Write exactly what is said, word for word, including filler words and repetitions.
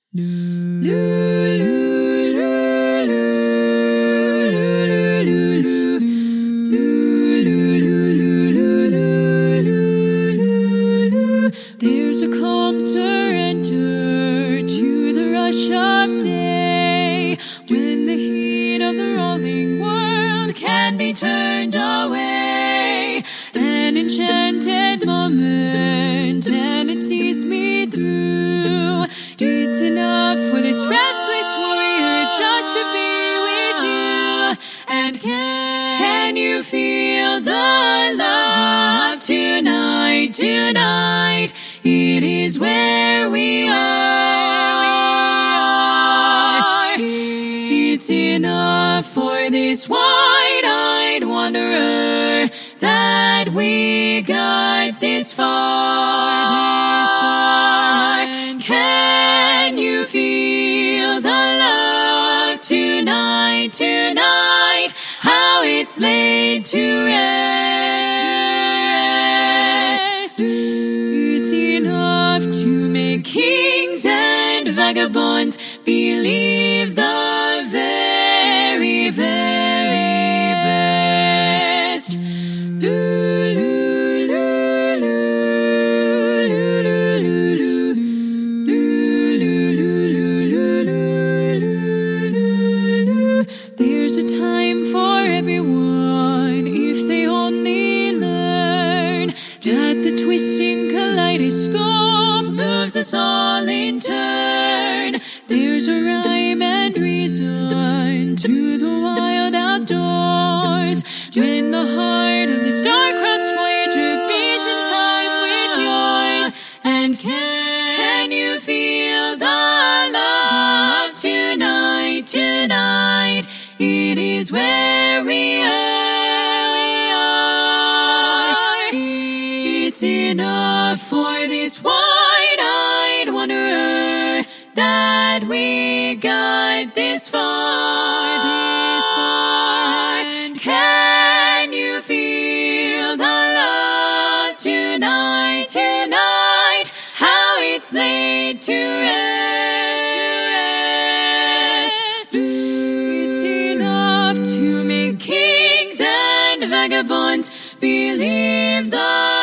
There's a calm surrender to the rush of day, when the heat of the rolling world can be turned away. An enchanted moment, and it sees me through. It's enough for this restless warrior just to be with you. And can, can you feel the love tonight, tonight? It is where we are. It's enough for this wide-eyed wanderer that we got this far, this far. Can you feel the love tonight, tonight? How it's laid to rest. It's enough to make kings and vagabonds believe the very, very best. There's a time for everyone if they only learn that the twisting kaleidoscope moves us all in turn. There's a rhyme and reason to the wild outdoors when the heart of the star-crossed Voyager beats in time with yours. And can, can you feel the love tonight, tonight? It is where we are. It's enough for this wide-eyed wanderer that we got this far, this far. And can you feel the love tonight, tonight? How it's laid to rest, to rest. It's enough to make kings and vagabonds believe the